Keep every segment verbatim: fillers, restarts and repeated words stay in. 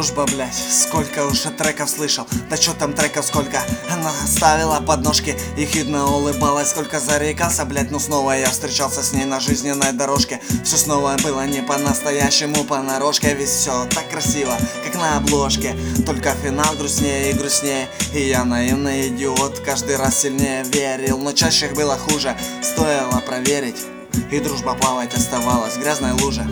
дружба, блять, сколько уже треков слышал. Да чё там треков сколько. Она ставила подножки, ехидно улыбалась. Сколько зарекался, блять, но снова я встречался с ней на жизненной дорожке. Все снова было не по-настоящему, понарошке. Ведь все так красиво, как на обложке. Только финал грустнее и грустнее. И я наивный идиот, каждый раз сильнее верил. Но чаще было хуже, стоило проверить. И дружба плавать оставалась в грязной луже.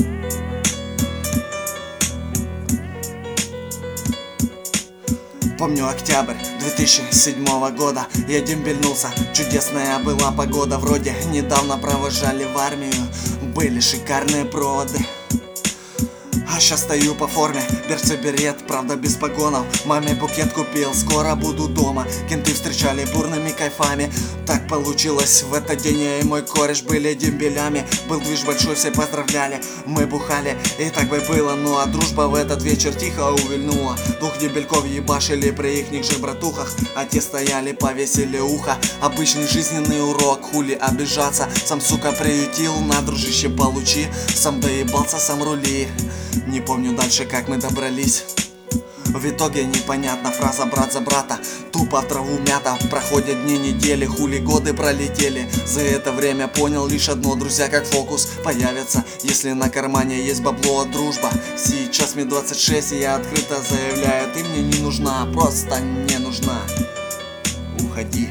Помню октябрь две тысячи седьмого года. Я дембельнулся, чудесная была погода. Вроде недавно провожали в армию, были шикарные проводы. А сейчас стою по форме, берцы берет, правда без погонов. Маме букет купил, скоро буду дома. Кенты встречали бурными кайфами. Так получилось, в этот день я и мой кореш были дембелями. Был движ большой, все поздравляли, мы бухали, и так бы было. Ну а дружба в этот вечер тихо увильнула. Двух дембельков ебашили при ихних же братухах, а те стояли, повесили ухо. Обычный жизненный урок, хули обижаться. Сам, сука, приютил, на, дружище, получи. Сам доебался, сам рули. Не помню дальше, как мы добрались. В итоге непонятна фраза брат за брата. Тупо в траву мята. Проходят дни, недели, хули годы пролетели. За это время понял лишь одно: друзья как фокус появятся, если на кармане есть бабло. Дружба. Сейчас мне двадцать шесть, и я открыто заявляю: ты мне не нужна, просто не нужна. Уходи.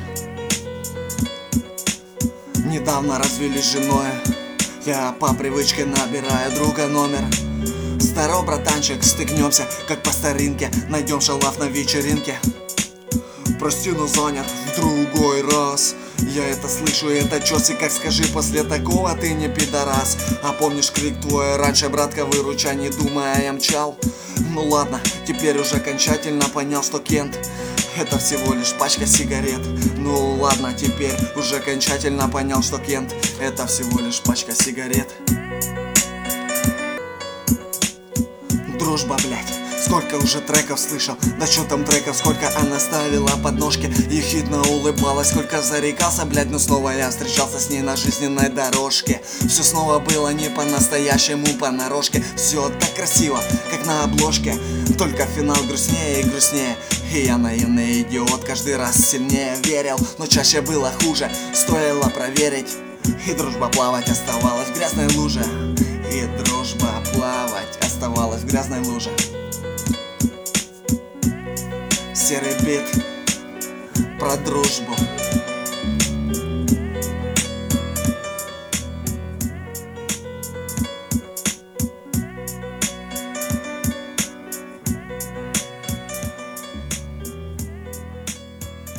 Недавно развелись с женой. Я по привычке набираю друга номер. Здорово, братанчик, стыкнемся, как по старинке. Найдем шалав на вечеринке. Прости, но занят в другой раз. Я это слышу, и это чёс, и как скажи после такого ты не пидорас. А помнишь крик твой раньше, братка, выручай, не думая, я мчал. Ну ладно, теперь уже окончательно понял, что Кент — это всего лишь пачка сигарет. Ну ладно, теперь уже окончательно понял, что Кент — это всего лишь пачка сигарет. Дружба, блять, сколько уже треков слышал. Да чё там треков, сколько она ставила подножки, ехидно улыбалась. Сколько зарекался, блять, но снова я встречался с ней на жизненной дорожке. Все снова было не по-настоящему, понарошке. Все так красиво, как на обложке. Только финал грустнее и грустнее. И я наивный идиот, каждый раз сильнее верил. Но чаще было хуже, стоило проверить. И дружба плавать оставалась в грязной луже. И дружба плавать оставалась в грязной луже. Серый бит про дружбу.